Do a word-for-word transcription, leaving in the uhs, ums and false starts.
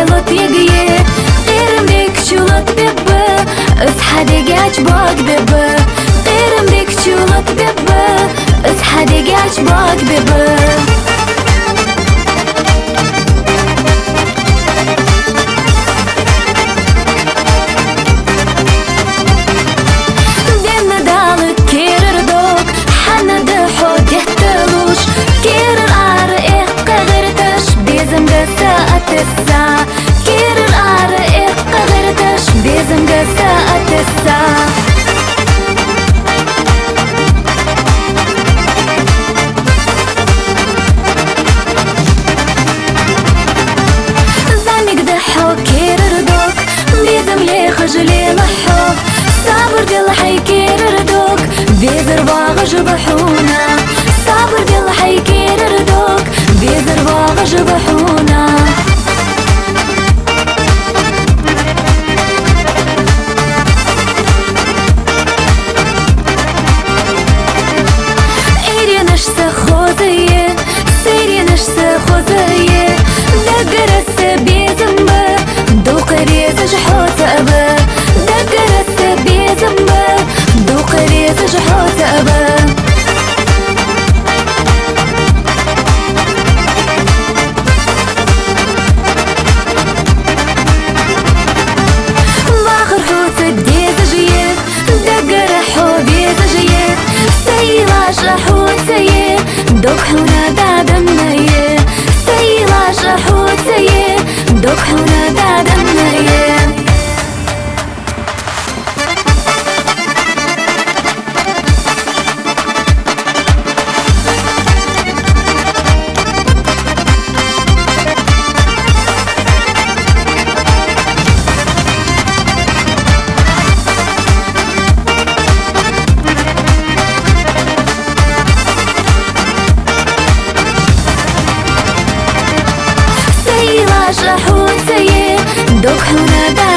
لط يقيه غير مديك شلط بيبه اصحى دقاش باق بيبه غير مديك شلط بيبه اصحى دقاش باق بيبه الساعة كير العرق قغرتش بيزم قساءة الساعة زانك دحو كير ردوك بيزم لي خجلي محو صابر قل حي كير ردوك بيزر باغج بحونا صابر قل حي كير ردوك بيزر باغج بحونا دوك حونا بعد النية سيلا شحوت سيه دوك حونا بعد النية دوك حونا